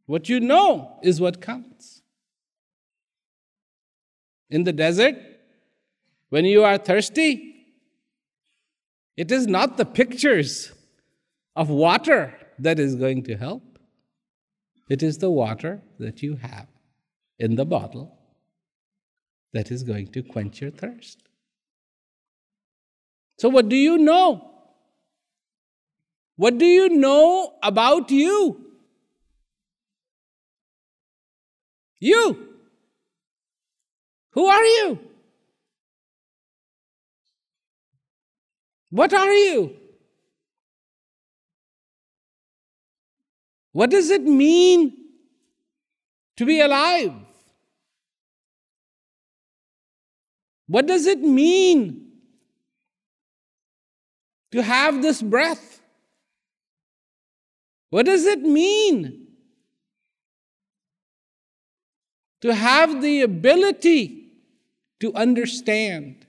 What you know is what counts. In the desert, when you are thirsty, it is not the pictures of water that is going to help. It is the water that you have in the bottle that is going to quench your thirst. So what do you know? What do you know about you? You. Who are you? What are you? What does it mean to be alive? What does it mean to have this breath? What does it mean to have the ability to understand?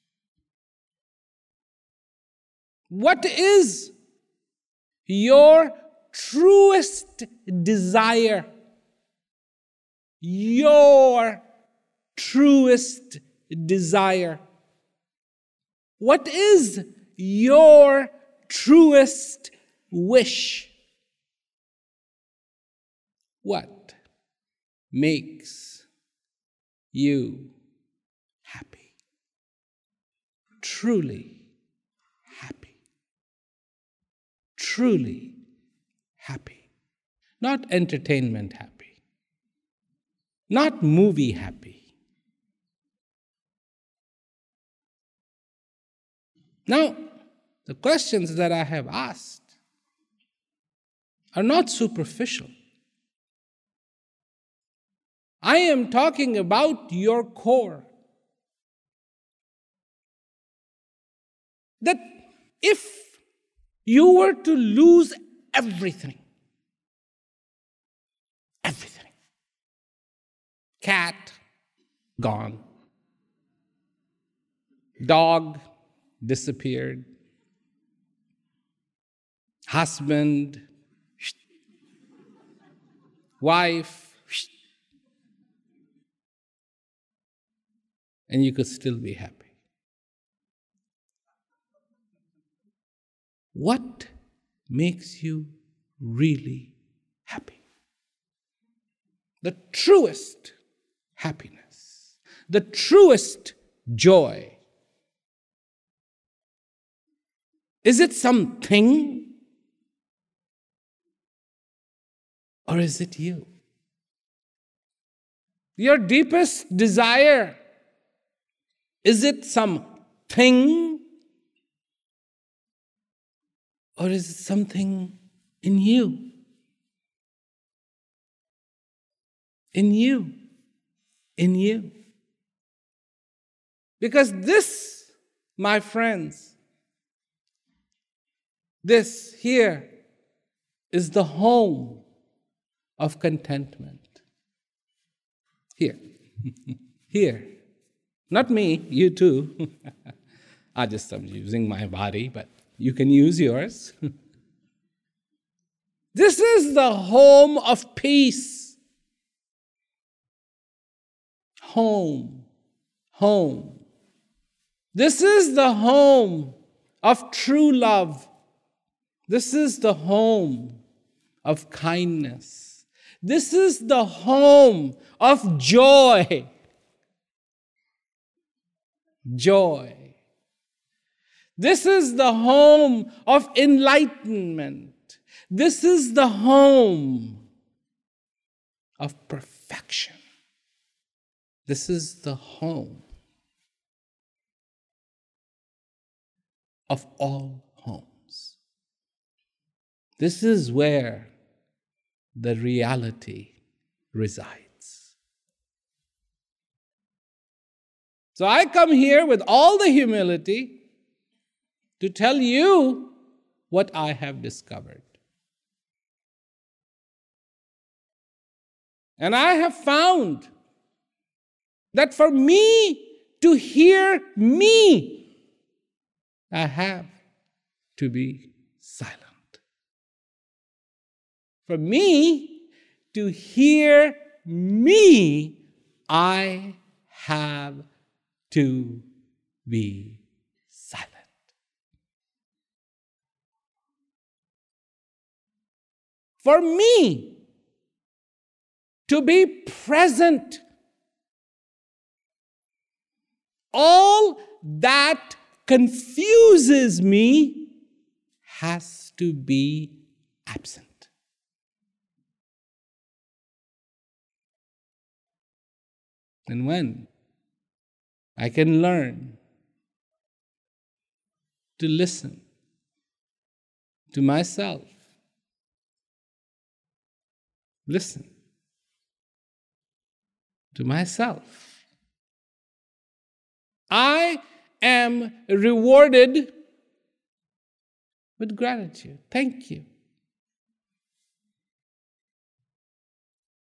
What is your truest desire? Your truest desire. What is your truest wish? What makes you happy? Truly happy. Truly happy. Not entertainment happy. Not movie happy. Now, the questions that I have asked are not superficial. I am talking about your core. That if you were to lose everything, cat, gone. Dog, disappeared. Husband, wife, and you could still be happy. What makes you really happy? The truest happiness, the truest joy. Is it something? Or is it you? Your deepest desire, is it something? Or is it something in you? In you. In you. Because this, my friends, this here is the home of contentment. Here. Here. Not me, you too. I'm using my body, but you can use yours. This is the home of peace. Home. Home. This is the home of true love. This is the home of kindness. This is the home of joy. Joy. This is the home of enlightenment. This is the home of perfection. This is the home of all homes. This is where the reality resides. So I come here with all the humility to tell you what I have discovered. And I have found that for me to hear me, I have to be silent. For me to hear me, I have to be silent. For me to be present, all that confuses me has to be absent. And when I can learn to listen to myself, listen to myself, I am rewarded with gratitude. Thank you.